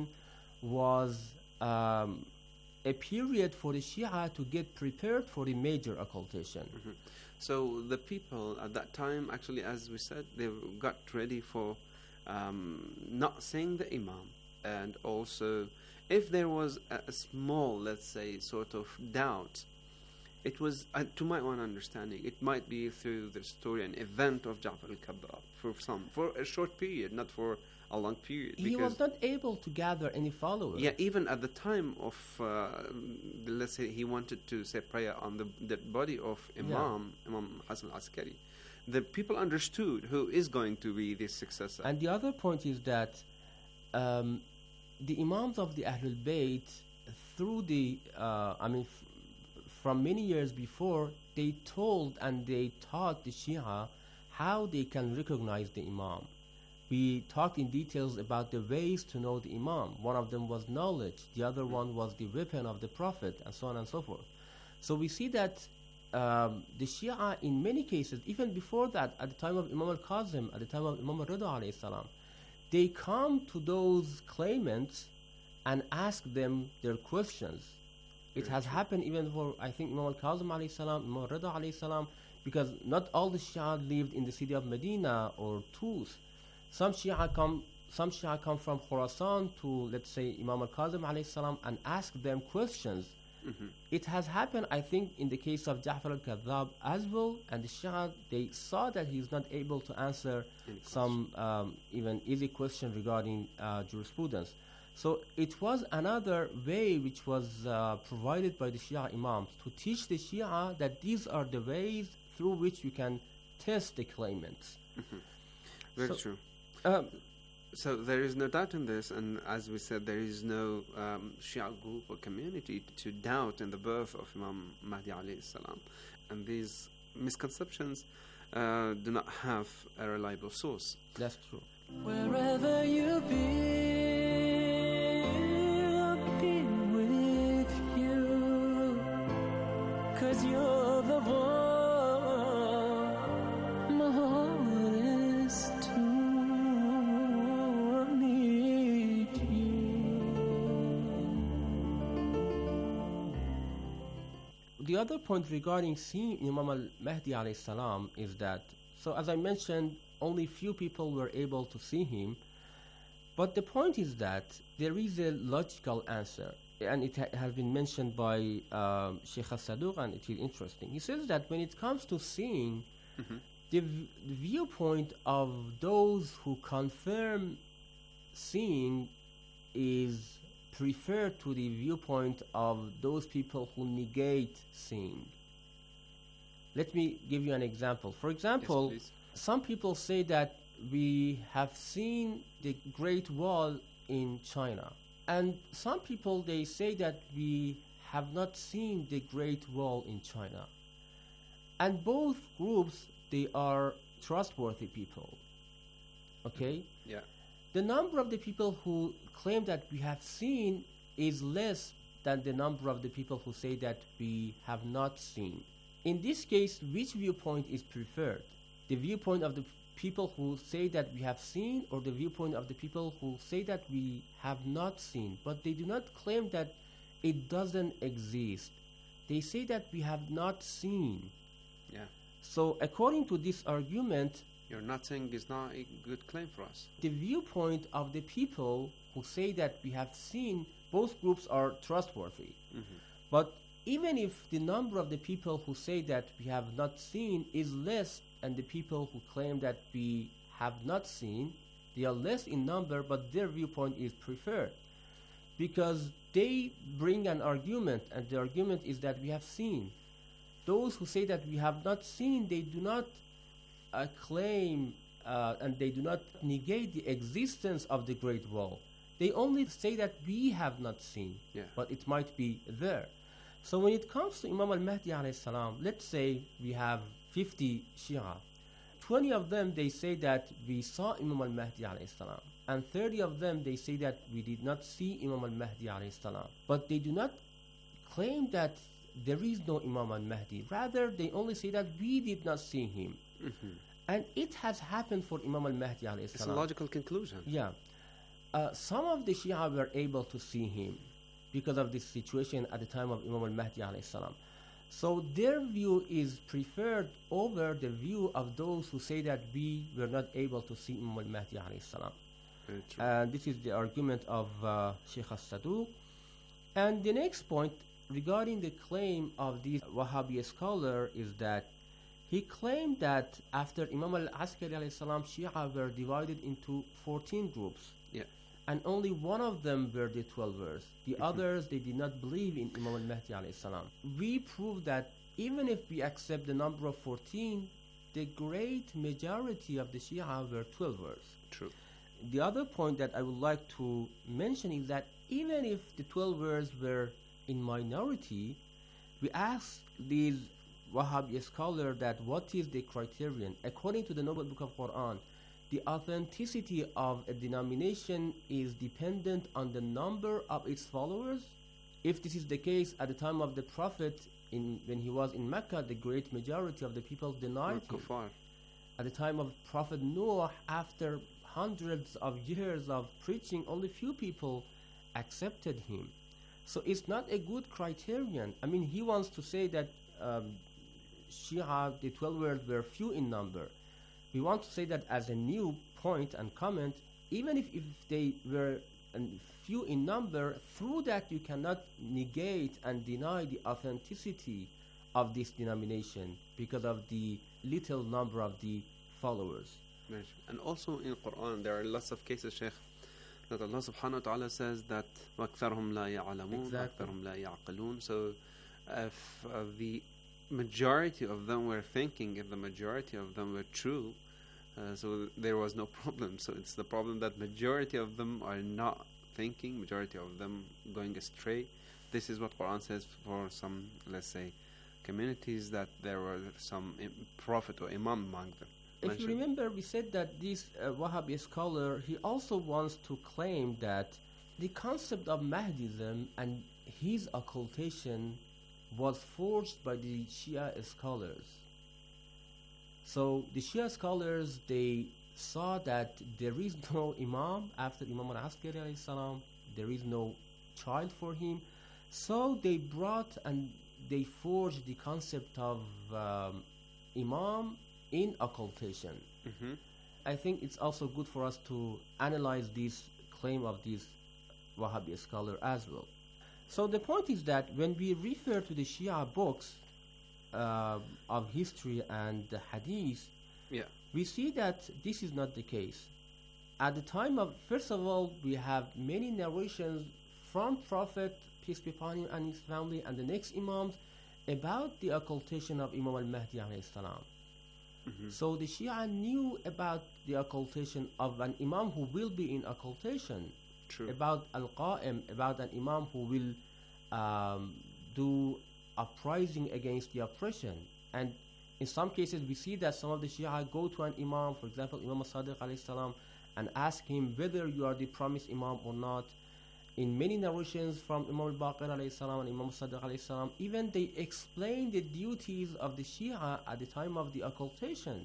Speaker 14: was um, a period for the Shia to get prepared for the major occultation.
Speaker 13: Mm-hmm. So the people at that time, actually, as we said, they got ready for um, not seeing the Imam. And also, if there was a, a small, let's say, sort of doubt, it was, uh, to my own understanding, it might be through the story, an event of Ja'far al-Kadhab, for some, for a short period, not for a long period.
Speaker 14: He was not able to gather any followers.
Speaker 13: Yeah, even at the time of, uh, let's say, he wanted to say prayer on the, the body of Imam, yeah. Imam Hassan al-Askari, the people understood who is going to be this successor.
Speaker 14: And the other point is that um, the Imams of the Ahlul Bayt, through the, uh, I mean, f- from many years before, they told and they taught the Shia how they can recognize the Imam. We talked in details about the ways to know the Imam. One of them was knowledge. The other one was the weapon of the Prophet, and so on and so forth. So we see that um, the Shia, in many cases, even before that, at the time of Imam al-Kazim, at the time of Imam al-Rida alayhi salam, they come to those claimants and ask them their questions. It
Speaker 13: Very
Speaker 14: has
Speaker 13: true.
Speaker 14: happened even for, I think, Imam al-Kazim alayhi salam, Imam al-Rida alayhi salam, because not all the Shia lived in the city of Medina or Tus. Some Shia come, some Shia come from Khorasan to, let's say, Imam al-Kazim alayhi salam and ask them questions.
Speaker 13: Mhm.
Speaker 14: It has happened, I think, in the case of Ja'far al-Kadhab as well, and the Shia, they saw that he's not able to answer
Speaker 13: Any
Speaker 14: some um, even easy question regarding uh, jurisprudence. So it was another way which was uh, provided by the Shia Imams to teach the Shia that these are the ways through which you can test the claimants.
Speaker 13: Mhm. Very
Speaker 14: So,
Speaker 13: true.
Speaker 14: Um,
Speaker 13: So there is no doubt in this, and as we said, there is no um, Shia group or community to doubt in the birth of Imam Mahdi alayhi salam. And these misconceptions uh, do not have a reliable source.
Speaker 14: That's true.
Speaker 12: Wherever you be, I'll be with you. Cause you're the one my heart is to need you.
Speaker 14: The other point regarding seeing Imam al-Mahdi alayhi salam is that, so as I mentioned, only few people were able to see him, but the point is that there is a logical answer, and it ha- has been mentioned by um, Sheikh al-Saduq, and it is interesting. He says that when it comes to seeing,
Speaker 13: Mhm.
Speaker 14: the, v- the viewpoint of those who confirm seeing is preferred to the viewpoint of those people who negate seeing. Let me give you an example. For example,
Speaker 13: please.
Speaker 14: some people say that we have seen the Great Wall in China, and some people they say that we have not seen the Great Wall in China. And both groups, they are trustworthy people. Okay?
Speaker 13: Yeah.
Speaker 14: The number of the people who claim that we have seen is less than the number of the people who say that we have not seen. In this case, which viewpoint is preferred? The viewpoint of the people who say that we have seen, or the viewpoint of the people who say that we have not seen, but they do not claim that it doesn't exist. They say that we have not seen.
Speaker 13: Yeah.
Speaker 14: So according to this argument,
Speaker 13: You're not saying it's not a good claim for us.
Speaker 14: the viewpoint of the people who say that we have seen, both groups are trustworthy.
Speaker 13: Mhm.
Speaker 14: But even if the number of the people who say that we have not seen is less than the people who claim that we have not seen, they are less in number, but their viewpoint is preferred. Because they bring an argument, and the argument is that we have seen. Those who say that we have not seen, they do not uh, claim uh, and they do not negate the existence of the Great Wall. They only say that we have not seen,
Speaker 13: Yeah.
Speaker 14: but it might be there. So when it comes to Imam al-Mahdi alayhi salam, let's say we have fifty Shia. twenty of them, they say that we saw Imam al-Mahdi alayhi salam. And thirty of them, they say that we did not see Imam al-Mahdi alayhi salam. But they do not claim that there is no Imam al-Mahdi. Rather, they only say that we did not see him.
Speaker 13: Mhm.
Speaker 14: And it has happened for Imam al-Mahdi alayhi
Speaker 13: It's a
Speaker 14: salam.
Speaker 13: logical conclusion.
Speaker 14: Yeah. Uh, some of the Shia were able to see him because of this situation at the time of Imam al-Mahdi alayhi salam. So their view is preferred over the view of those who say that we were not able to see Imam al-Mahdi alayhi salam.
Speaker 13: Very true.
Speaker 14: And this is the argument of uh, Sheikh al-Saduq. And the next point regarding the claim of this Wahhabi scholar is that he claimed that after Imam al-Askari alayhi salam, Shia were divided into fourteen groups.
Speaker 13: Yeah.
Speaker 14: And only one of them were the twelvers. The
Speaker 13: Mhm.
Speaker 14: others, they did not believe in Imam al-Mahdi alayhi salam. We prove that even if we accept the number of fourteen, the great majority of the Shia were twelvers.
Speaker 13: True.
Speaker 14: The other point that I would like to mention is that even if the twelvers were in minority, we asked these Wahhabi scholars that what is the criterion? According to the Noble Book of Quran, the authenticity of a denomination is dependent on the number of its followers. If this is the case at the time of the Prophet, in when he was in Mecca, the great majority of the people denied him.
Speaker 13: Kuffar.
Speaker 14: At the time of Prophet Noah, after hundreds of years of preaching, only few people accepted him. So it's not a good criterion. I mean, he wants to say that um, Shia, the twelve words, were few in number. We want to say that as a new point and comment, even if, if they were a few in number, through that you cannot negate and deny the authenticity of this denomination because of the little number of the followers.
Speaker 13: And also in Quran, there are lots of cases, Sheikh, that Allah subhanahu wa ta'ala says that وَأَكْثَرْهُمْ لَا يَعْلَمُونَ وَأَكْثَرْهُمْ لَا يَعْقِلُونَ. So if uh, the majority of them were thinking, if the majority of them were true, uh, so there was no problem. So it's the problem that majority of them are not thinking, majority of them going astray. This is what Quran says for some, let's say, communities, that there were some im- prophet or imam among them.
Speaker 14: If
Speaker 13: Mentioned.
Speaker 14: you remember, we said that this uh, Wahhabi scholar, he also wants to claim that the concept of Mahdism and his occultation was forged by the Shia scholars. So the Shia scholars, they saw that there is no Imam after Imam al-Askari alayhi salam, there is no child for him. So they brought and they forged the concept of um, Imam in occultation.
Speaker 13: Mm-hmm.
Speaker 14: I think it's also good for us to analyze this claim of this Wahhabi scholar as well. So the point is that when we refer to the Shia books uh, of history and the hadith,
Speaker 13: yeah.
Speaker 14: we see that this is not the case. At the time of, first of all, we have many narrations from Prophet, peace be upon him, and his family, and the next Imams about the occultation of Imam al-Mahdi alayhi salam.
Speaker 13: Mm-hmm.
Speaker 14: So the Shia knew about the occultation of an Imam who will be in occultation.
Speaker 13: True.
Speaker 14: About Al-Qa'im, about an Imam who will um, do uprising against the oppression. And in some cases we see that some of the Shia go to an Imam, for example Imam al-Sadiq alayhi salam, and ask him whether you are the promised Imam or not. In many narrations from Imam al-Baqir alayhi salam and Imam al-Sadiq alayhi salam, even they explain the duties of the Shia at the time of the occultation.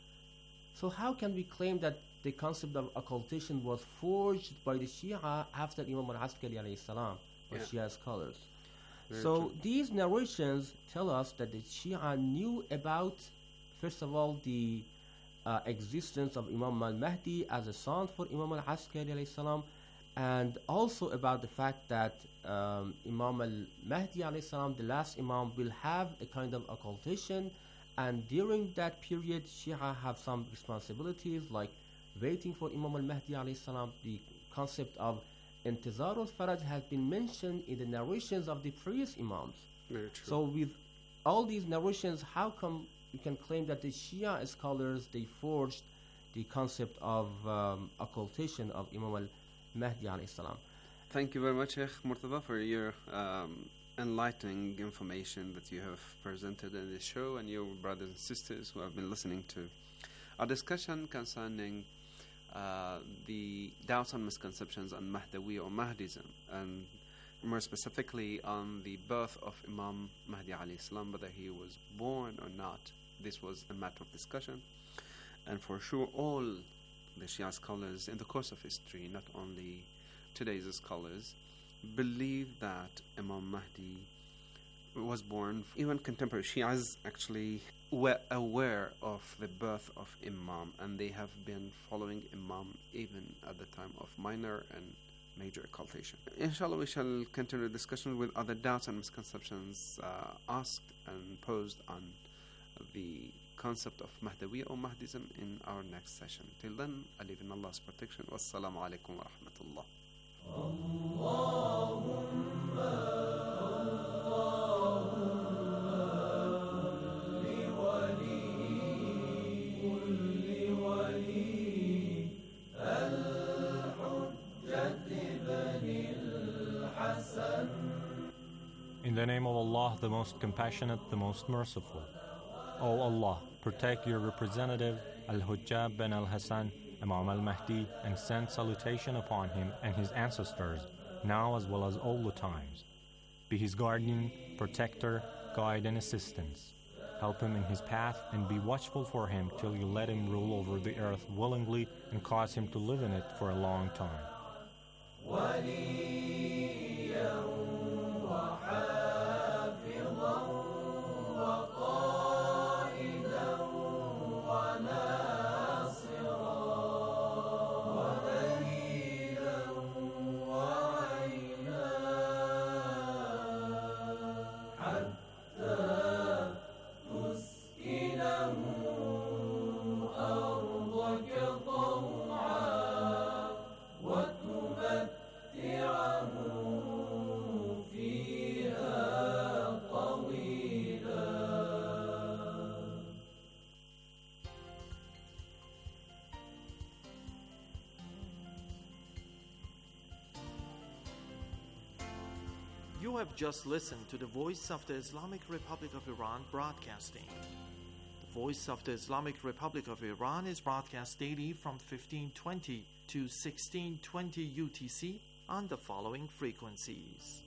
Speaker 14: So how can we claim that the concept of occultation was forged by the Shia after Imam al-Askari alayhi salam, or
Speaker 13: Yeah.
Speaker 14: Shia scholars?
Speaker 13: Very
Speaker 14: so
Speaker 13: true.
Speaker 14: these narrations tell us that the Shia knew about, first of all, the uh, existence of Imam al-Mahdi as a son for Imam al-Askari alayhi salam, and also about the fact that um, Imam al-Mahdi alayhi salam, the last Imam, will have a kind of occultation, and during that period Shia have some responsibilities like waiting for Imam al-Mahdi alayhi salam. The concept of Intizar al-Faraj has been mentioned in the narrations of the previous Imams.
Speaker 13: Very true.
Speaker 14: So with all these narrations, how come you can claim that the Shia scholars, they forged the concept of um, occultation of Imam al-Mahdi alayhi salam?
Speaker 13: Thank you very much, Sheikh Murtada, for your um, enlightening information that you have presented in this show, and your brothers and sisters who have been listening to our discussion concerning uh, the doubts and misconceptions on Mahdawi or Mahdism, and more specifically on the birth of Imam Mahdi alayhi salam, whether he was born or not. This was a matter of discussion, and for sure all the Shia scholars in the course of history, not only today's scholars, believe that Imam Mahdi was born. Even contemporary Shias actually were aware of the birth of Imam, and they have been following Imam even at the time of minor and major occultation. Inshallah, we shall continue discussion with other doubts and misconceptions uh, asked and posed on the concept of Mahdawi or Mahdism in our next session. Till then, I live in Allah's protection. Wassalamu alaikum wa rahmatullah.
Speaker 15: In the name of Allah, the most compassionate, the most merciful. O Allah, protect your representative Al-Hujjab bin Al-Hassan, Imam al-Mahdi, and send salutation upon him and his ancestors, now as well as all the times. Be his guardian, protector, guide and assistance. Help him in his path and be watchful for him till you let him rule over the earth willingly and cause him to live in it for a long time.
Speaker 16: You have just listened to the Voice of the Islamic Republic of Iran broadcasting. The Voice of the Islamic Republic of Iran is broadcast daily from fifteen twenty to sixteen twenty U T C on the following frequencies.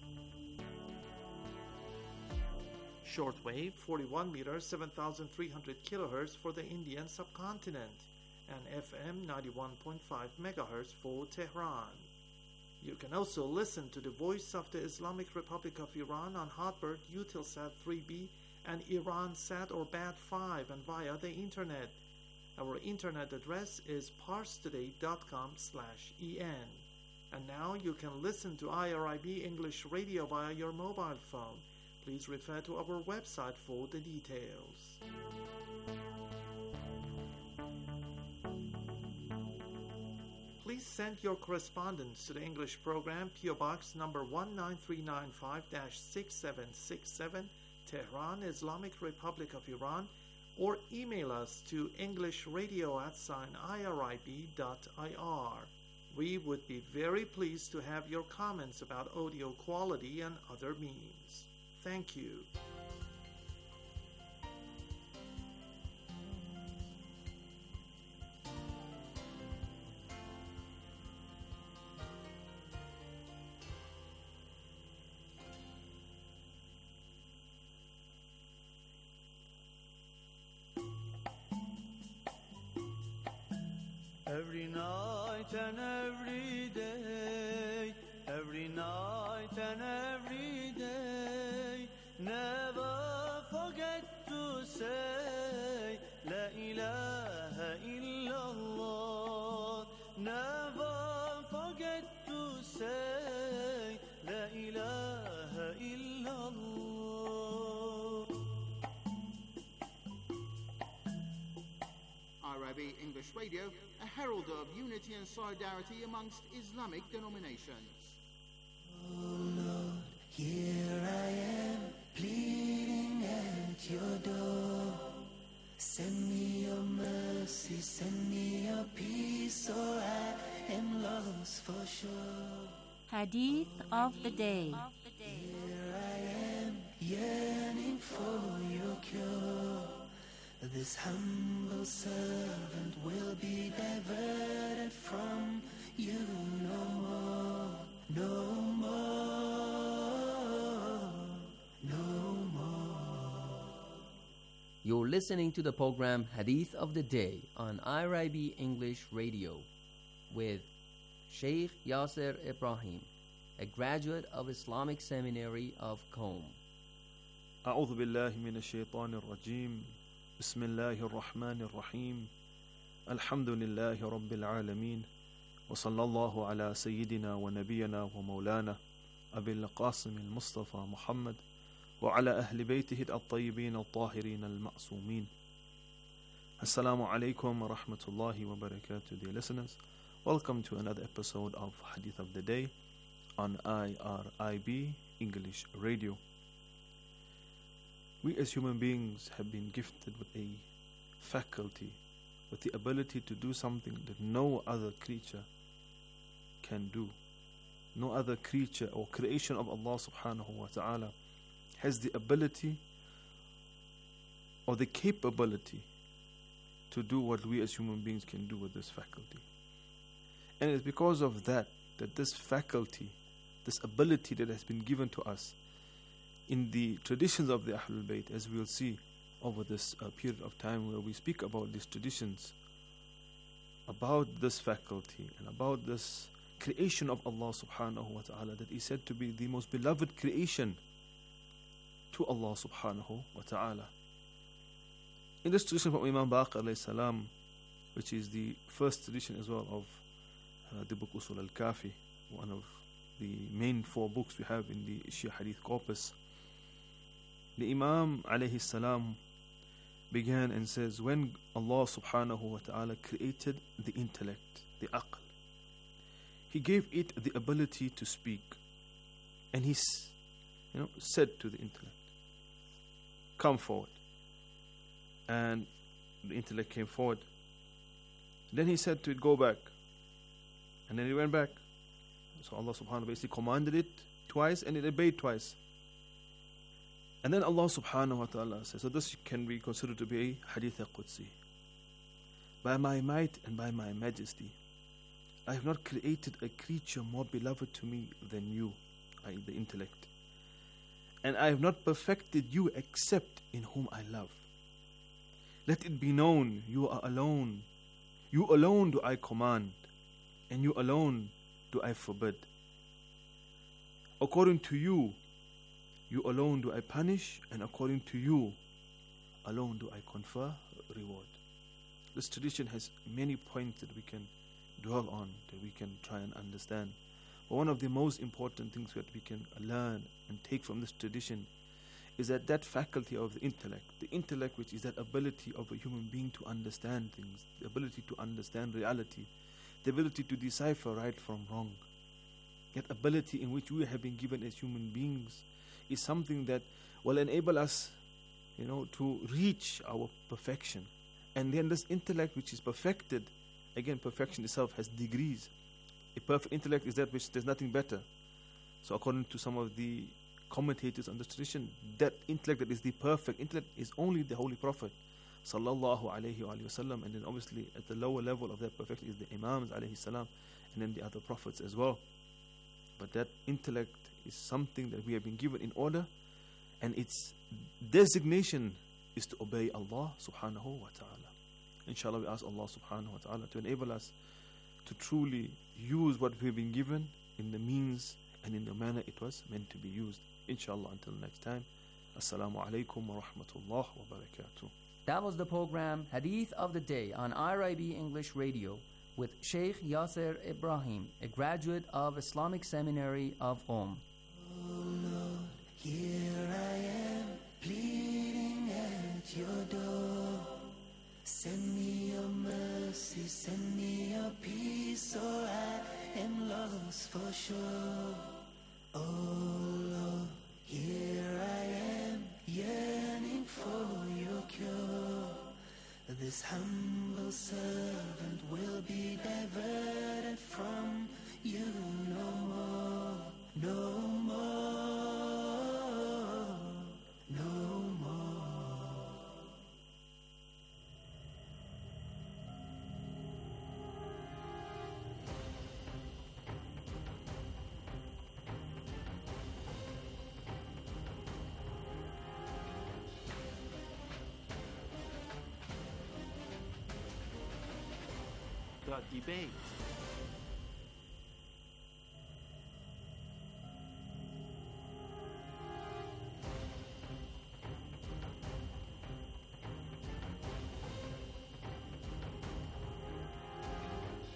Speaker 16: Shortwave forty-one meters, seven thousand three hundred kilohertz for the Indian subcontinent, and F M ninety-one point five megahertz for Tehran. You can also listen to the Voice of the Islamic Republic of Iran on Hotbird, Eutelsat three B, and Iransat or Bat five, and via the internet. Our internet address is parstoday dot com slash en. And now you can listen to I R I B English Radio via your mobile phone. Please refer to our website for the details. Please send your correspondence to the English program, P O Box number one nine three nine five dash six seven six seven, Tehran, Islamic Republic of Iran, or email us to englishradio at sign irib dot ir. We would be very pleased to have your comments about audio quality and other means. Thank you.
Speaker 12: Every night and every day, every night and every day, never forget to say La ilaha illallah. Never forget to say La ilaha illallah.
Speaker 11: I R I B English Radio, a herald of unity and solidarity amongst Islamic denominations.
Speaker 12: Oh Lord, here I am, pleading at your door. Send me your mercy, send me your peace, or I am lost for sure.
Speaker 17: Hadith of the day.
Speaker 12: Here I am, yearning for your cure. This humble servant will be diverted from you no more, no more, no more.
Speaker 18: You're listening to the program Hadith of the Day on I R I B English Radio with Sheikh Yasser Ibrahim, a graduate of Islamic Seminary of Qom.
Speaker 19: أعوذ بالله من الشيطان الرجيم. بسم الله الرحمن الرحيم. الحمد لله رب العالمين، وصلى الله على سيدنا ونبينا ومولانا أبي القاسم المصطفى محمد وعلى أهل بيته الطيبين الطاهرين المعصومين. Assalamu alaikum wa rahmatullahi wa barakatuh, dear listeners. Welcome to another episode of Hadith of the Day on I R I B English Radio. We as human beings have been gifted with a faculty, with the ability to do something that no other creature can do. No other creature or creation of Allah subhanahu wa ta'ala has the ability or the capability to do what we as human beings can do with this faculty. And it's because of that, that this faculty, this ability that has been given to us, in the traditions of the Ahlul Bayt, as we'll see over this uh, period of time where we speak about these traditions, about this faculty and about this creation of Allah subhanahu wa ta'ala that is said to be the most beloved creation to Allah subhanahu wa ta'ala. In this tradition from Imam Baqir alayhi salam, which is the first tradition as well of uh, the book Usul al-Kafi, one of the main four books we have in the Shia Hadith corpus, the Imam alayhi salam began and says, when Allah subhanahu wa ta'ala created the intellect, the aql, He gave it the ability to speak. And He you know, said to the intellect, come forward. And the intellect came forward. Then He said to it, go back. And then it went back. So Allah subhanahu wa ta'ala basically commanded it twice and it obeyed twice. And then Allah subhanahu wa ta'ala says, so this can be considered to be a hadith al-Qudsi. By my might and by my majesty, I have not created a creature more beloved to me than you, that is the intellect. And I have not perfected you except in whom I love. Let it be known, you are alone. You alone do I command, and you alone do I forbid. According to you, you alone do I punish, and according to you alone do I confer reward. This tradition has many points that we can dwell on, that we can try and understand. But one of the most important things that we can learn and take from this tradition is that that faculty of the intellect, the intellect which is that ability of a human being to understand things, the ability to understand reality, the ability to decipher right from wrong, that ability in which we have been given as human beings is something that will enable us, you know, to reach our perfection. And then this intellect which is perfected, again, perfection itself has degrees. A perfect intellect is that which there's nothing better. So according to some of the commentators on this tradition, that intellect that is the perfect intellect is only the Holy Prophet sallallahu alayhi wa sallam, and then obviously at the lower level of that perfection is the Imams alayhi salam, and then the other prophets as well. But that intellect is something that we have been given in order, and its designation is to obey Allah subhanahu wa ta'ala. Inshallah, we ask Allah subhanahu wa ta'ala to enable us to truly use what we have been given in the means and in the manner it was meant to be used. Inshallah, until next time. Assalamu alaikum wa rahmatullah wa barakatuh.
Speaker 18: That was the program Hadith of the Day on I R I B English Radio with Sheikh Yasser Ibrahim, a graduate of Islamic Seminary of Qom.
Speaker 12: Oh Lord, here I am, pleading at your door. Send me your mercy, send me your peace, or I am lost for sure. Oh Lord, here I am, yearning for your cure. This humble servant will be diverted from you no more, no more, no more.
Speaker 16: The debate.